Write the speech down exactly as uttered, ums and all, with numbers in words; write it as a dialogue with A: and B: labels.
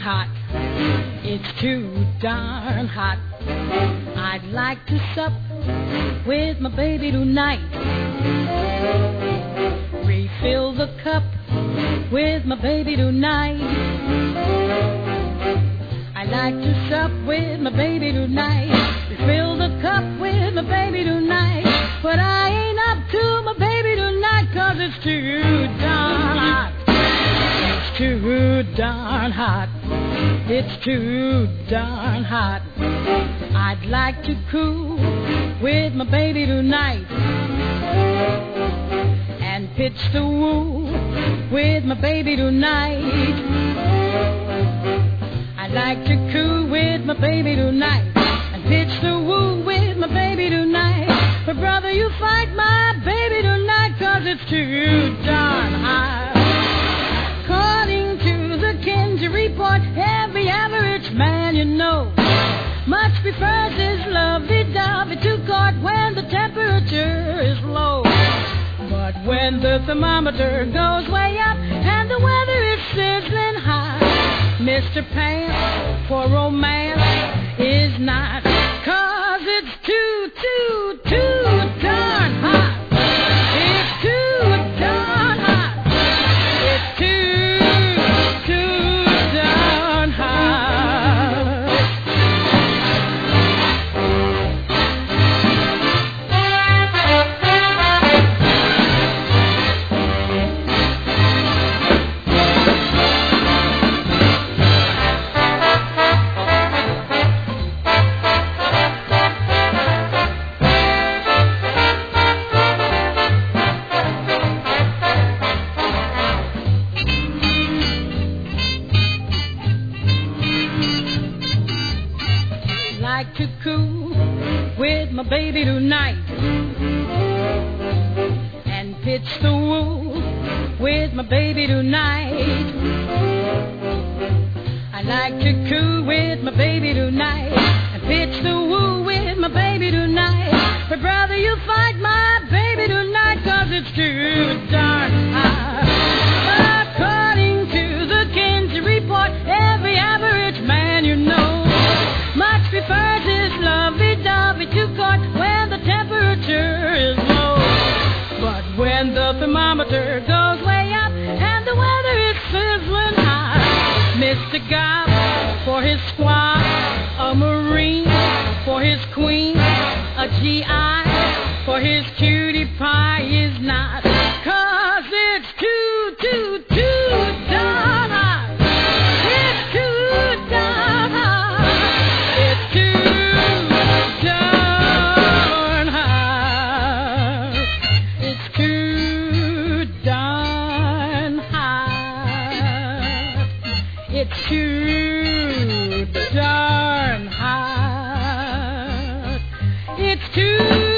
A: hot. It's too darn hot. I'd like to sup with my baby tonight. Refill the cup with my baby tonight. I'd like to sup with my baby tonight. Refill the cup with my baby tonight. But I ain't up to my baby tonight, 'cause it's too darn hot. It's too darn hot. It's too darn hot. I'd like to cool with my baby tonight and pitch the woo with my baby tonight. I'd like to cool with my baby tonight and pitch the woo with my baby tonight. But brother, you fight my baby tonight, 'cause it's too darn hot. According to the Kinsey report, every average man you know much prefers his lovey-dovey to court when the temperature is low. But when the thermometer goes way up and the weather is sizzling hot, Mister Pants for romance is not, 'cause it's too, too, too darn hot. It's too darn hot. It's too, too darn hot. Like to cool with my baby tonight and pitch the woo with my baby tonight. I like to cool with my baby tonight and pitch the woo with my baby tonight. But brother, you fight my baby tonight, 'cause it's too darn hot. According to the Kinsey report, every average man you know much prefers his lovey-dovey to court when the temperature is low. But when the thermometer goes way up and the weather is sizzling hot, Mister Goff for his squad, a Marine for his queen, a G I for his cutie pie is not, 'cause it's too, too, too darn hot. It's too darn hot. It's too darn hot. It's too darn hot. It's too darn hot. It's too